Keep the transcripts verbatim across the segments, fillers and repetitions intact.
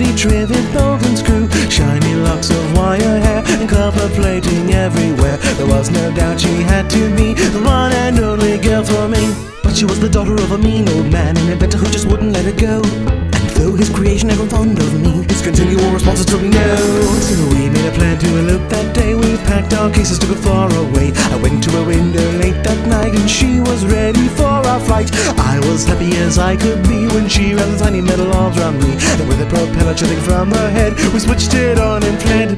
beauty trimmed with golden screw, shiny locks of wire hair, and copper plating everywhere. There was no doubt she had to be the one and only girl for me. But she was the daughter of a mean old man, an inventor who just wouldn't let her go. And though his creation had grown fond of me, his continual responses told me no. So we made a plan to elope that day. We packed our cases to go far away. I went to a window late that night, and she was ready for our flight. I was happy as I could be when she ran the tiny metal arms around me, and with a propeller jutting from her head, we switched it on and fled.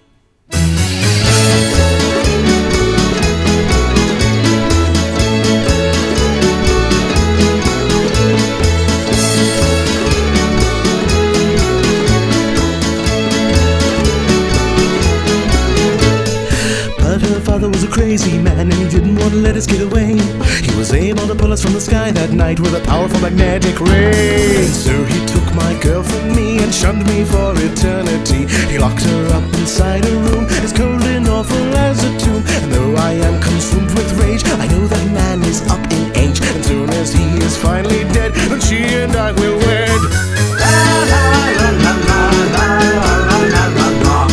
Her father was a crazy man, and he didn't want to let us get away. He was able to pull us from the sky that night with a powerful magnetic ray. And so he took my girl from me and shunned me for eternity. He locked her up inside a room as cold and awful as a tomb. And though I am consumed with rage, I know that man is up in age. And soon as he is finally dead, then she and I will wed. La la la la la la la la la la.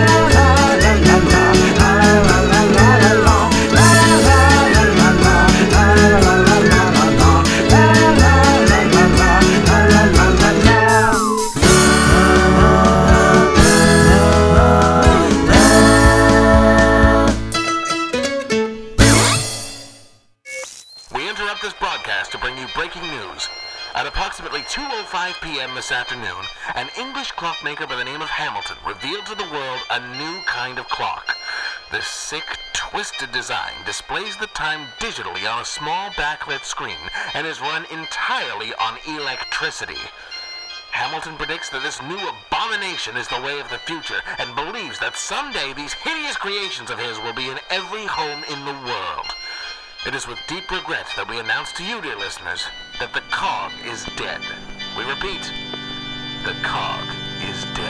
This broadcast to bring you breaking news. At approximately two oh five p.m. this afternoon, an English clockmaker by the name of Hamilton revealed to the world a new kind of clock. This sick, twisted design displays the time digitally on a small backlit screen and is run entirely on electricity. Hamilton predicts that this new abomination is the way of the future and believes that someday these hideous creations of his will be in every home in the world. It is with deep regret that we announce to you, dear listeners, that the cog is dead. We repeat, the cog is dead.